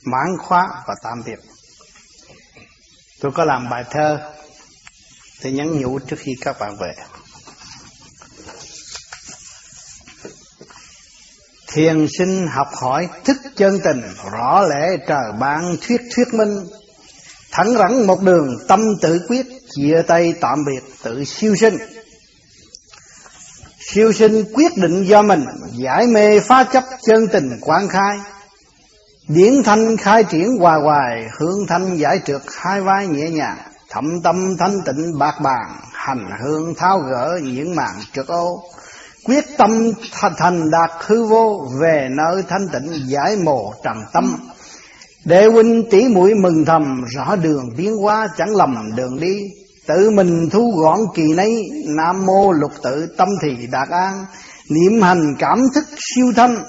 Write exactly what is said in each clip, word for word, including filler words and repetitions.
mãn khóa và tạm biệt. Tôi có làm bài thơ để nhắn nhủ trước khi các bạn về. Thiền sinh học hỏi thức chân tình, rõ lẽ trời ban thuyết thuyết minh. Thẳng rắn một đường tâm tự quyết, chia tay tạm biệt tự siêu sinh. Siêu sinh quyết định do mình, giải mê phá chấp chân tình quán khai. Điển thanh khai triển hoài hoài, hương thanh giải trượt hai vai nhẹ nhàng. Thậm tâm thanh tịnh bạc bàn, hành hương tháo gỡ những màn trượt ô. Quyết tâm thành đạt hư vô, về nơi thanh tịnh giải mồ trần tâm. Đệ huynh tỷ muội mừng thầm, rõ đường biến hóa chẳng lầm đường đi. Tự mình thu gọn kỳ nấy, nam mô lục tự tâm thì đạt an. Niệm hành cảm thức siêu thanh,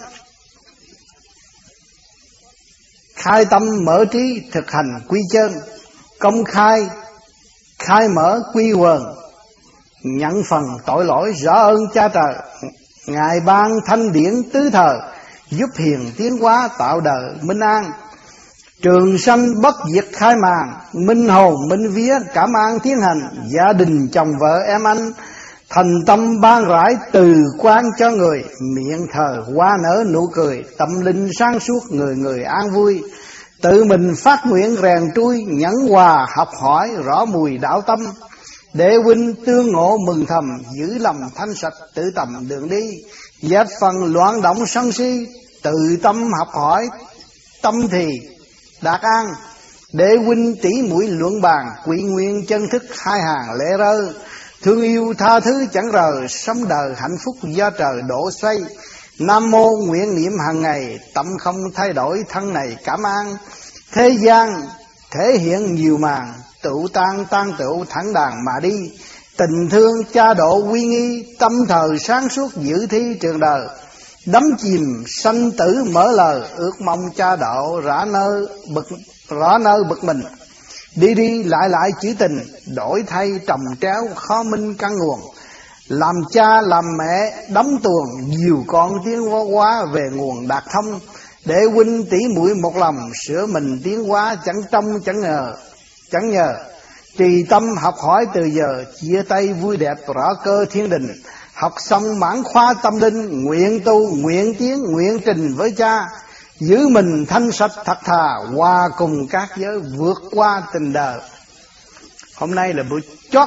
khai tâm mở trí thực hành quy chân. Công khai khai mở quy quần, nhận phần tội lỗi rõ ơn cha trời. Ngài ban thanh điển tứ thời, giúp hiền tiến hóa tạo đời minh an. Trường sanh bất diệt khai màn, minh hồn minh vía cảm an tiến hành. Gia đình chồng vợ em anh, thành tâm ban rãi từ quan cho người. Miệng thờ hoa nở nụ cười, tâm linh sáng suốt người người an vui. Tự mình phát nguyện rèn trui, nhẫn hòa học hỏi rõ mùi đạo tâm. Đệ huynh tương ngộ mừng thầm, giữ lòng thanh sạch tự tầm đường đi. Dẹp phần loạn động sân si, tự tâm học hỏi tâm thì đạt an. Đệ huynh tỷ muội luận bàn, quy nguyên chân thức hai hàng lệ rơ. Thương yêu tha thứ chẳng rời, sống đời hạnh phúc do trời đổ xoay. Nam mô nguyện niệm hàng ngày, tâm không thay đổi thân này cảm an. Thế gian thể hiện nhiều màn, tựu tan tan tựu thẳng đàn mà đi. Tình thương cha độ quy nghi, tâm thời sáng suốt giữ thi trường đời. Đắm chìm sanh tử mở lời, ước mong cha độ rõ nơi bực, rõ nơi bực mình. Đi đi lại lại chữ tình, đổi thay trồng tréo khó minh căn nguồn. Làm cha làm mẹ đóng tuồng, nhiều con tiến hóa về nguồn đạt thông. Để huynh tỷ muội một lòng, sửa mình tiến hóa chẳng trông chẳng ngờ chẳng nhờ. Trì tâm học hỏi từ giờ, chia tay vui đẹp rõ cơ thiên đình. Học xong mãn khóa tâm linh, nguyện tu nguyện tiến nguyện trình với cha. Giữ mình thanh sạch thật thà, hòa cùng các giới vượt qua tình đời. Hôm nay là buổi chót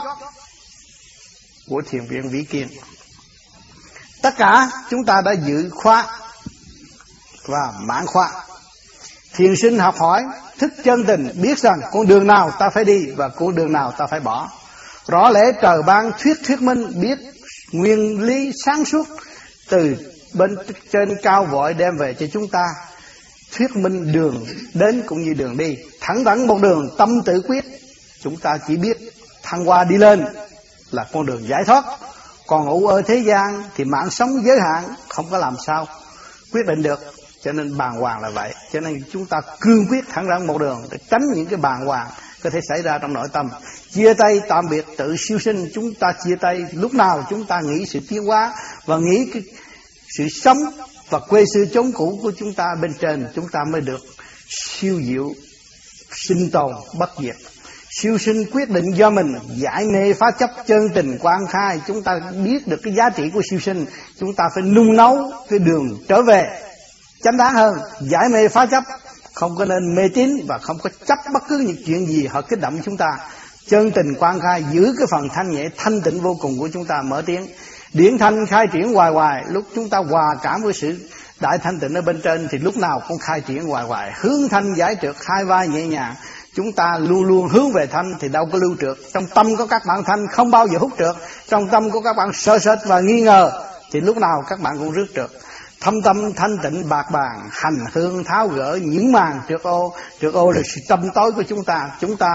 của thiền viện Vĩ Kiên. Tất cả chúng ta đã giữ khóa và mãn khóa. Thiền sinh học hỏi thức chân tình, biết rằng con đường nào ta phải đi và con đường nào ta phải bỏ. Rõ lẽ trời ban thuyết thuyết minh, biết nguyên lý sáng suốt từ bên trên cao vội đem về cho chúng ta. Thuyết minh đường đến cũng như đường đi, thẳng thắn một đường tâm tự quyết. Chúng ta chỉ biết thăng hoa đi lên là con đường giải thoát. Còn ngủ ở thế gian thì mạng sống giới hạn, không có làm sao quyết định được. Cho nên bàng hoàng là vậy. Cho nên chúng ta cương quyết thẳng thắn một đường để tránh những cái bàng hoàng có thể xảy ra trong nội tâm. Chia tay tạm biệt tự siêu sinh. Chúng ta chia tay lúc nào chúng ta nghĩ sự tiến hóa và nghĩ cái sự sống và quê xưa chốn cũ của chúng ta bên trên, chúng ta mới được siêu diệu sinh tồn bất diệt. Siêu sinh quyết định do mình, giải mê phá chấp chân tình quang khai. Chúng ta biết được cái giá trị của siêu sinh, chúng ta phải nung nấu cái đường trở về chánh đáng hơn. Giải mê phá chấp, không có nên mê tín và không có chấp bất cứ những chuyện gì họ kích động chúng ta. Chân tình quang khai, giữ cái phần thanh nhẹ thanh tịnh vô cùng của chúng ta mở tiếng. Điển thanh khai triển hoài hoài, lúc chúng ta hòa cảm với sự đại thanh tịnh ở bên trên thì lúc nào cũng khai triển hoài hoài. Hướng thanh giải trượt hai vai nhẹ nhàng. Chúng ta luôn luôn hướng về thanh thì đâu có lưu trượt. Trong tâm của các bạn thanh không bao giờ hút trượt. Trong tâm của các bạn sợ sệt và nghi ngờ thì lúc nào các bạn cũng rước trượt. Thâm tâm thanh tịnh bạc bàn, hành hương tháo gỡ những màn trượt ô. Trượt ô là sự tâm tối của chúng ta. Chúng ta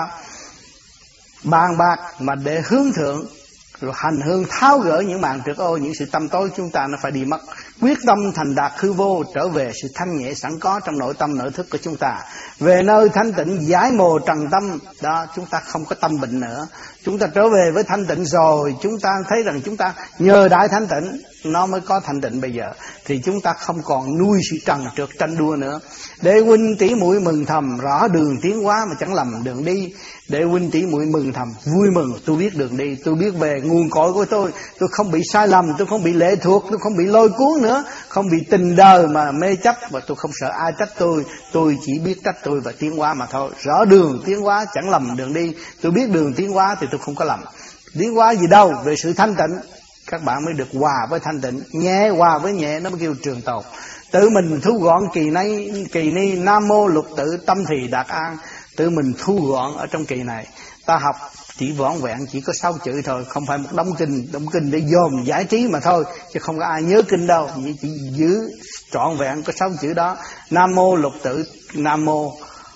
bàn bạc mà để hướng thượng, rồi hành hương tháo gỡ những màn trượt ô, những sự tâm tối chúng ta nó phải đi mất. quyết tâm thành đạt hư vô, trở về sự thanh nhẹ sẵn có trong nội tâm nội thức của chúng ta, về nơi thanh tịnh giải mồ trần tâm. Đó, chúng ta không có tâm bệnh nữa. Chúng ta trở về với thanh tịnh rồi, chúng ta thấy rằng chúng ta nhờ đại thanh tịnh nó mới có thanh tịnh bây giờ. Thì chúng ta không còn nuôi sự trần trượt tranh đua nữa. Để huynh tỷ muội mừng thầm, rõ đường tiến hóa mà chẳng lầm đường đi. Để huynh tỷ muội mừng thầm, vui mừng, tôi biết đường đi, tôi biết về nguồn cội của tôi, tôi không bị sai lầm, tôi không bị lệ thuộc, tôi không bị lôi cuốn nữa, không bị tình đời mà mê chấp, và tôi không sợ ai trách tôi, tôi chỉ biết trách tôi và tiến hóa mà thôi. Rõ đường tiến hóa chẳng lầm đường đi, tôi biết đường tiến hóa thì tôi không có lầm. Tiến hóa gì đâu, về sự thanh tịnh các bạn mới được hòa với thanh tịnh. Nhẹ hòa với nhẹ nó mới kêu trường tồn. Tự mình thu gọn kỳ nay kỳ ni nam mô lục tự tâm thì đạt an. Tự mình thu gọn ở trong kỳ này. Ta học chỉ vỏn vẹn chỉ có sáu chữ thôi, không phải một đống kinh, đống kinh để dòm giải trí mà thôi, chứ không có ai nhớ kinh đâu. Chỉ, chỉ giữ trọn vẹn có sáu chữ đó. Nam mô lục tự, nam mô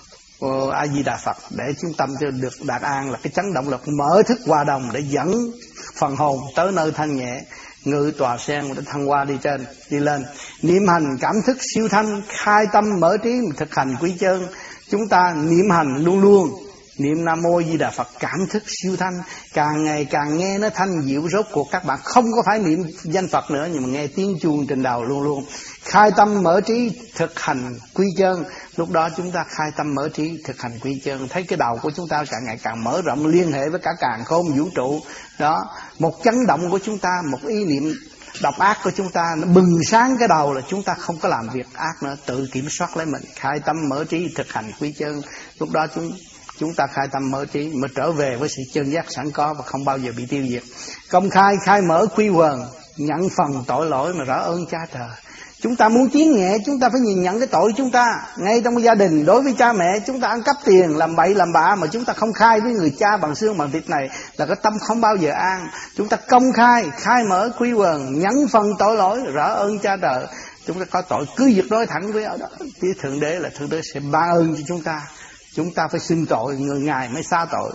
A Di Đà Phật, để chúng tâm cho được đạt an, là cái chấn động lực mở thức hòa đồng để dẫn phần hồn tới nơi thanh nhẹ, ngự tòa sen để thăng hoa đi trên đi lên. Niệm hành cảm thức siêu thanh, khai tâm mở trí thực hành quý chân. Chúng ta niệm hành luôn luôn, niệm Nam Mô Di Đà Phật cảm thức siêu thanh, càng ngày càng nghe nó thanh diệu. Rốt cuộc các bạn không có phải niệm danh Phật nữa, nhưng mà nghe tiếng chuông trên đầu luôn luôn. Khai tâm mở trí thực hành quy chân. Lúc đó chúng ta khai tâm mở trí thực hành quy chân, thấy cái đầu của chúng ta càng ngày càng mở rộng, liên hệ với cả càn khôn vũ trụ. Đó, một chấn động của chúng ta, một ý niệm độc ác của chúng ta nó bừng sáng cái đầu là chúng ta không có làm việc ác nữa, tự kiểm soát lấy mình. Khai tâm mở trí thực hành quy chân. Lúc đó chúng chúng ta khai tâm mở trí mới trở về với sự chân giác sẵn có và không bao giờ bị tiêu diệt. Công khai khai mở quy quần, nhận phần tội lỗi mà rõ ơn cha trời. Chúng ta muốn tiến nhẹ, chúng ta phải nhìn nhận cái tội chúng ta. Ngay trong gia đình, đối với cha mẹ, chúng ta ăn cắp tiền, làm bậy làm bạ mà chúng ta không khai với người cha bằng xương bằng thịt này, là cái tâm không bao giờ an. Chúng ta công khai, khai mở quy quần, nhẫn phần tội lỗi, rõ ơn cha trời. Chúng ta có tội cứ việc đối thẳng với ở đó, thì Thượng Đế là Thượng Đế sẽ ban ơn cho chúng ta. Chúng ta phải xưng tội, người Ngài mới xa tội.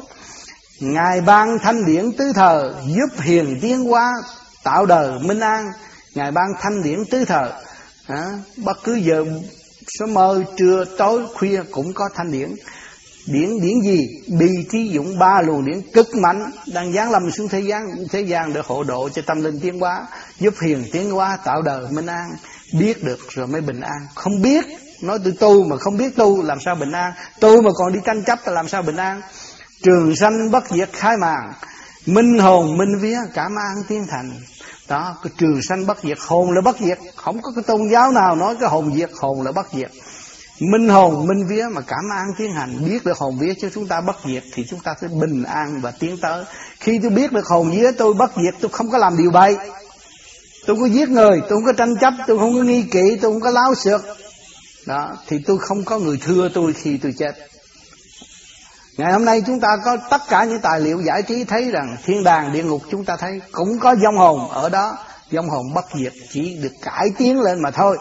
Ngài ban thanh điển tứ thờ, giúp hiền tiến hóa, tạo đời minh an. Ngài ban thanh điển tứ thờ, à, bất cứ giờ sớm mơ trưa tối khuya cũng có thanh điển. Điển điển gì? Bi trí dụng ba luồng điển cực mạnh đang giáng lâm xuống thế gian thế gian để hộ độ cho tâm linh tiến hóa, giúp hiền tiến hóa, tạo đời minh an. Biết được rồi mới bình an. Không biết, nói tôi tu mà không biết tu làm sao bình an? Tu mà còn đi tranh chấp là làm sao bình an? Trường sanh bất diệt khai màn, minh hồn minh vía cảm an tiến thành. Đó, cái trường sanh bất diệt, hồn là bất diệt. Không có cái tôn giáo nào nói cái hồn diệt, hồn là bất diệt. Minh hồn minh vía mà cảm an tiến hành. Biết được hồn vía cho chúng ta bất diệt thì chúng ta sẽ bình an và tiến tới. Khi tôi biết được hồn vía tôi bất diệt, tôi không có làm điều bậy, tôi không có giết người, tôi không có tranh chấp, tôi không có nghi kỵ, tôi không có láo xược. Đó, thì tôi không có người thưa tôi khi tôi chết. Ngày hôm nay chúng ta có tất cả những tài liệu giải trí, thấy rằng thiên đàng địa ngục chúng ta thấy cũng có vong hồn ở đó. Vong hồn bất diệt, chỉ được cải tiến lên mà thôi.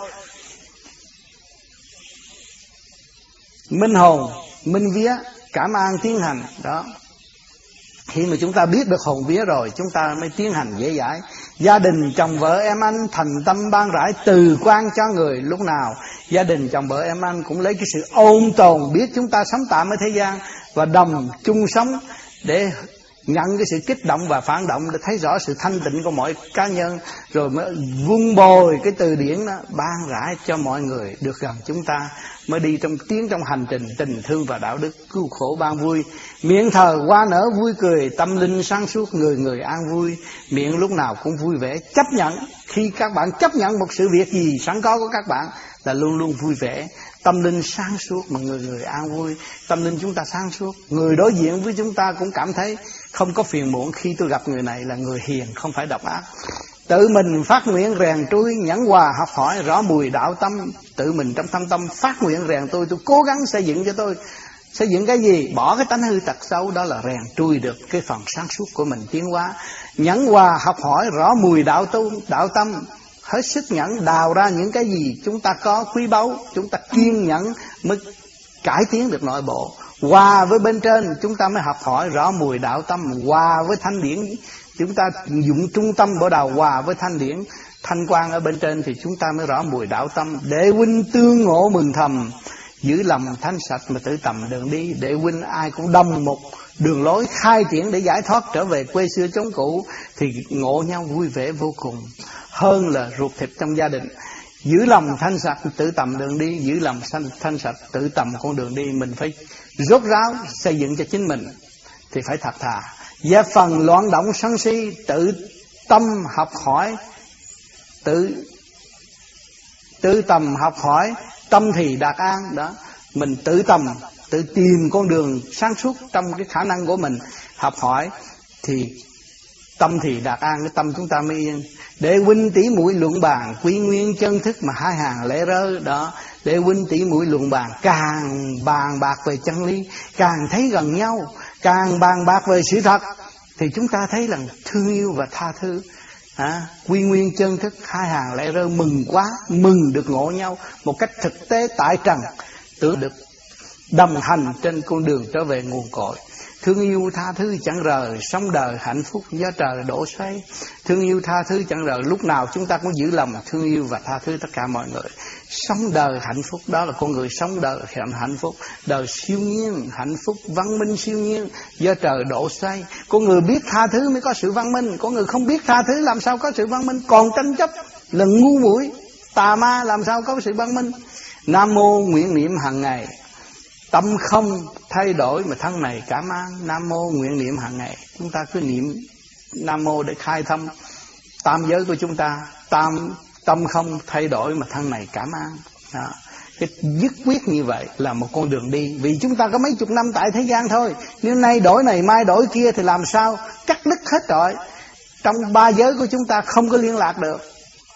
Minh hồn, minh vía, cảm an tiến hành. Đó, khi mà chúng ta biết được hồn vía rồi, chúng ta mới tiến hành dễ dãi. Gia đình chồng vợ em anh thành tâm ban rãi từ quan cho người. Lúc nào gia đình chồng vợ em anh cũng lấy cái sự ôn tồn, biết chúng ta sống tạm ở thế gian và đồng chung sống, để nhận cái sự kích động và phản động, để thấy rõ sự thanh tịnh của mọi cá nhân, rồi mới vun bồi cái từ điển đó, ban rãi cho mọi người được gần chúng ta, mới đi trong tiến trong hành trình tình thương và đạo đức, cứu khổ ban vui. Miệng thờ hoa nở vui cười, tâm linh sáng suốt, người người an vui. Miệng lúc nào cũng vui vẻ, chấp nhận. Khi các bạn chấp nhận một sự việc gì sẵn có của các bạn là luôn luôn vui vẻ. Tâm linh sáng suốt mà người người an vui. Tâm linh chúng ta sáng suốt, người đối diện với chúng ta cũng cảm thấy không có phiền muộn. Khi tôi gặp người này là người hiền, không phải độc ác. Tự mình phát nguyện rèn trui, nhẫn hòa học hỏi, rõ mùi đạo tâm. Tự mình trong thâm tâm phát nguyện rèn tôi, tôi cố gắng xây dựng cho tôi. Xây dựng cái gì? Bỏ cái tánh hư tật xấu, đó là rèn trui được cái phần sáng suốt của mình tiến hóa. Nhẫn hòa học hỏi, rõ mùi đạo tu, đạo tâm. Hết sức nhẫn đào ra những cái gì chúng ta có quý báu. Chúng ta kiên nhẫn mới cải tiến được nội bộ. Hòa với bên trên chúng ta mới học hỏi rõ mùi đạo tâm. Hòa với thanh điển, chúng ta dụng trung tâm bộ đầu hòa với thanh điển, thanh quan ở bên trên thì chúng ta mới rõ mùi đạo tâm. Đệ huynh tương ngộ mừng thầm, giữ lòng thanh sạch mà tự tầm đường đi. Đệ huynh ai cũng đồng một đường lối khai triển để giải thoát trở về quê xưa chốn cũ, thì ngộ nhau vui vẻ vô cùng, hơn là ruột thịt trong gia đình. Giữ lòng thanh sạch tự tầm đường đi, giữ lòng thanh sạch tự tầm con đường đi. Mình phải rốt ráo xây dựng cho chính mình thì phải thật thà. Gia phần loạn động sân si, tự tâm học hỏi, tự tự tầm học hỏi, tâm thì đạt an. Đó, mình tự tầm, tự tìm con đường sáng suốt trong cái khả năng của mình, học hỏi thì tâm thì đạt an, cái tâm chúng ta mới yên. Để huynh tỷ muội luận bàn, quy nguyên chân thức mà hai hàng lẽ rơ. Đó, để huynh tỷ muội luận bàn, càng bàn bạc về chân lý, càng thấy gần nhau, càng bàn bạc về sự thật, thì chúng ta thấy là thương yêu và tha thứ. À, quy nguyên chân thức hai hàng lẽ rơ, mừng quá, mừng được ngộ nhau một cách thực tế tại trần, tưởng được đồng hành trên con đường trở về nguồn cội. Thương yêu tha thứ chẳng rời, sống đời hạnh phúc do trời đổ xoay. Thương yêu tha thứ chẳng rời, lúc nào chúng ta cũng giữ lòng thương yêu và tha thứ tất cả mọi người. Sống đời hạnh phúc, đó là con người sống đời hạnh phúc. Đời siêu nhiên, hạnh phúc, văn minh siêu nhiên do trời đổ xoay. Con người biết tha thứ mới có sự văn minh, con người không biết tha thứ làm sao có sự văn minh. Còn tranh chấp là ngu muội, tà ma, làm sao có sự văn minh. Nam mô nguyện niệm hàng ngày, tâm không thay đổi mà thân này cảm an. Nam mô nguyện niệm hàng ngày, chúng ta cứ niệm Nam mô để khai thông tam giới của chúng ta. Tam tâm không thay đổi mà thân này cảm an. Đó, cái dứt quyết như vậy là một con đường đi. Vì chúng ta có mấy chục năm tại thế gian thôi, nếu nay đổi này mai đổi kia thì làm sao cắt đứt hết rồi. Trong ba giới của chúng ta không có liên lạc được,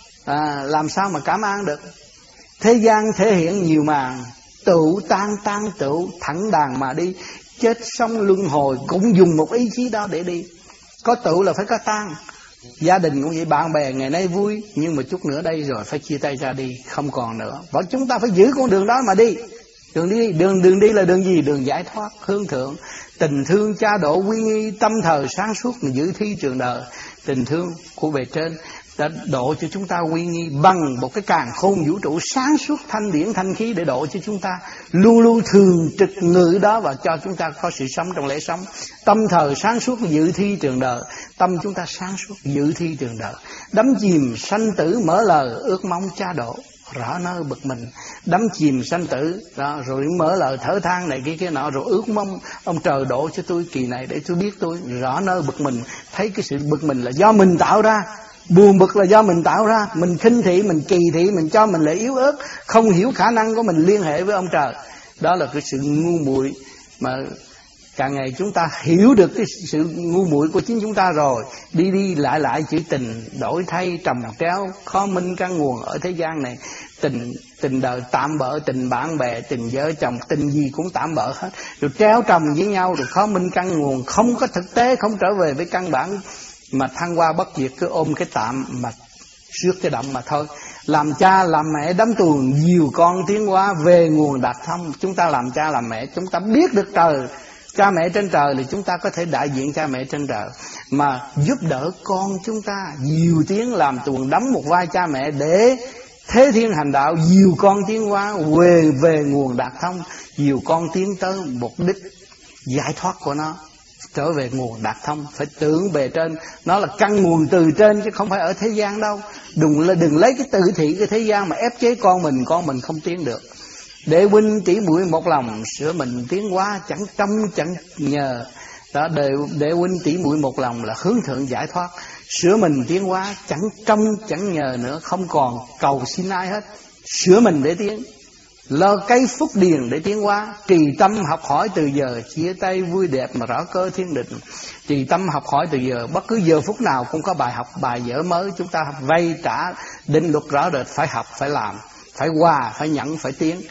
à, làm sao mà cảm an được. Thế gian thể hiện nhiều màn, tựu tan tan tựu, thẳng đàng mà đi. Chết sống luân hồi cũng dùng một ý chí đó để đi. Có tựu là phải có tan. Gia đình cũng vậy, bạn bè ngày nay vui, nhưng mà chút nữa đây rồi phải chia tay ra đi, không còn nữa. Và chúng ta phải giữ con đường đó mà đi. Đường đi, đường đường đi là đường gì? Đường giải thoát, hướng thượng. Tình thương cha độ quy nghi, tâm thờ sáng suốt mà giữ thi trường đời. Tình thương của bề trên đã độ cho chúng ta quy nghi bằng một cái càn khôn vũ trụ sáng suốt, thanh điển thanh khí, để độ cho chúng ta luôn luôn thường trực ngự đó, và cho chúng ta có sự sống trong lễ sống. Tâm thờ sáng suốt dự thi trường đời, tâm chúng ta sáng suốt dự thi trường đời. Đắm chìm sanh tử mở lời, ước mong cha độ rõ nơi bực mình. Đắm chìm sanh tử đó, rồi mở lời thở than này kia kia nọ, rồi ước mong ông trời độ cho tôi kỳ này để tôi biết tôi rõ nơi bực mình. Thấy cái sự bực mình là do mình tạo ra, buồn bực là do mình tạo ra. Mình khinh thị, mình kỳ thị, mình cho mình là yếu ớt, không hiểu khả năng của mình liên hệ với ông trời. Đó là cái sự ngu muội mà càng ngày chúng ta hiểu được cái sự ngu muội của chính chúng ta rồi. Đi đi lại lại chữ tình, đổi thay trồng tréo, khó minh căn nguồn ở thế gian này. Tình tình đời tạm bỡ, tình bạn bè, tình vợ chồng, tình gì cũng tạm bỡ hết. Rồi tréo trồng với nhau, rồi khó minh căn nguồn, không có thực tế, không trở về với căn bản mà thăng hoa bất diệt, cứ ôm cái tạm mà rước cái động mà thôi. Làm cha làm mẹ đắm tuồng, nhiều con tiến hóa về nguồn đạt thông. Chúng ta làm cha làm mẹ, chúng ta biết được trời, cha mẹ trên trời, thì chúng ta có thể đại diện cha mẹ trên trời mà giúp đỡ con chúng ta nhiều tiếng làm tuồng, đóng một vai cha mẹ để thế thiên hành đạo, nhiều con tiến hóa về về nguồn đạt thông, nhiều con tiến tới mục đích giải thoát của nó, trở về nguồn đạt thông. Phải tưởng bề trên, nó là căn nguồn từ trên chứ không phải ở thế gian đâu. Đừng đừng lấy cái tự thị cái thế gian mà ép chế con mình, con mình không tiến được. Để huynh tỷ muội một lòng, sửa mình tiến hóa chẳng trông chẳng nhờ. Đó, để, để huynh tỷ muội một lòng là hướng thượng giải thoát. Sửa mình tiến hóa chẳng trông chẳng nhờ nữa, không còn cầu xin ai hết. Sửa mình để tiến, lo cây phúc điền để tiến hóa. Trì tâm học hỏi từ giờ, chia tay vui đẹp mà rõ cơ thiên định. Trì tâm học hỏi từ giờ, bất cứ giờ phút nào cũng có bài học, bài vở mới. Chúng ta vay trả định luật rõ rệt, phải học, phải làm, phải hòa, phải nhẫn, phải tiến.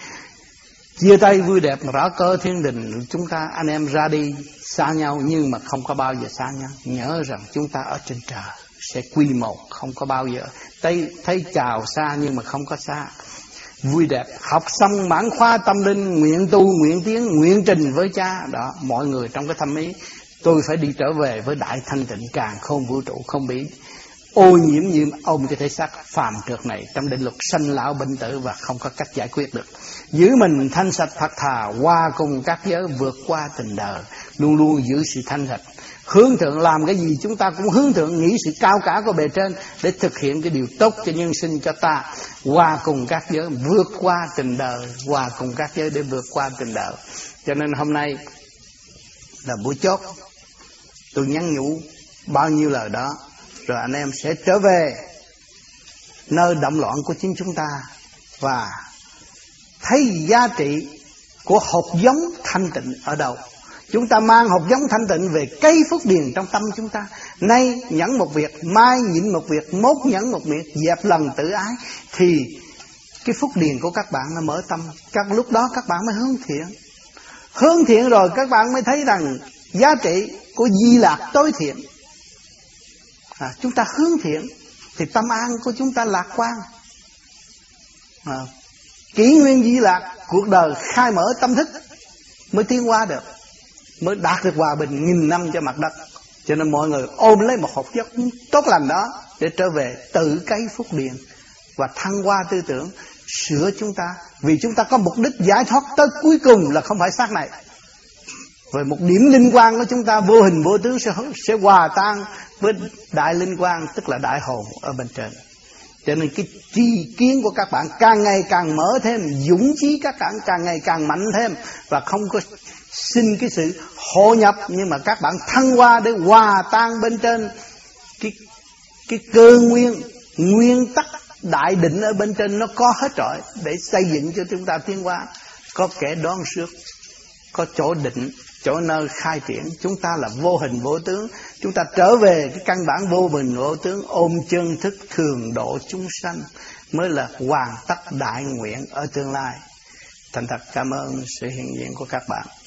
Chia tay vui đẹp mà rõ cơ thiên định. Chúng ta anh em ra đi xa nhau, nhưng mà không có bao giờ xa nhau. Nhớ rằng chúng ta ở trên trời sẽ quy một, không có bao giờ thấy, thấy chào xa nhưng mà không có xa. Vui đẹp, học xong mãn khoa tâm linh, nguyện tu, nguyện tiến, nguyện trình với cha. Đó, mọi người trong cái thâm ý, tôi phải đi trở về với đại thanh tịnh càn khôn vũ trụ, không bị ô nhiễm như ôm cái thể xác phàm trượt này trong định luật sanh lão bệnh tử và không có cách giải quyết được. Giữ mình thanh sạch thật thà, hòa cùng các giới vượt qua tình đời, luôn luôn giữ sự thanh sạch. Hướng thượng làm cái gì chúng ta cũng hướng thượng, nghĩ sự cao cả của bề trên để thực hiện cái điều tốt cho nhân sinh cho ta. Hòa cùng các giới vượt qua tình đời, hòa cùng các giới để vượt qua tình đời. Cho nên hôm nay là buổi chót, tôi nhắn nhủ bao nhiêu lời đó, rồi anh em sẽ trở về nơi động loạn của chính chúng ta và thấy giá trị của hột giống thanh tịnh ở đâu. Chúng ta mang hột giống thanh tịnh về cây phúc điền trong tâm chúng ta. Nay nhẫn một việc, mai nhịn một việc, mốt nhẫn một việc, dẹp lần tự ái, thì cái phúc điền của các bạn nó mở tâm. Các lúc đó các bạn mới hướng thiện. Hướng thiện rồi các bạn mới thấy rằng giá trị của Di Lạc tối thiện. À, chúng ta hướng thiện thì tâm an của chúng ta lạc quan. À, kỷ nguyên Di Lạc, cuộc đời khai mở tâm thức mới tiến hóa được, mới đạt được hòa bình nghìn năm cho mặt đất. Cho nên mọi người ôm lấy một hột giống tốt lành đó để trở về tự cấy phúc điền và thăng hoa tư tưởng, sửa chúng ta. Vì chúng ta có mục đích giải thoát tới cuối cùng là không phải xác này. Rồi một điểm linh quang của chúng ta vô hình vô tướng sẽ, sẽ hòa tan với đại linh quang, tức là đại hồn ở bên trên. Cho nên cái tri kiến của các bạn càng ngày càng mở thêm, dũng chí các bạn càng ngày càng mạnh thêm, và không có xin cái sự hội nhập, nhưng mà các bạn thăng hoa để hòa tan bên trên cái, cái cơ nguyên, nguyên tắc đại định ở bên trên nó có hết rồi để xây dựng cho chúng ta tiến hóa. Có kẻ đoán trước, có chỗ định, chỗ nơi khai triển. Chúng ta là vô hình vô tướng, chúng ta trở về cái căn bản vô hình vô tướng, ôm chân thức thường độ chúng sanh mới là hoàn tất đại nguyện ở tương lai. Thành thật cảm ơn sự hiện diện của các bạn.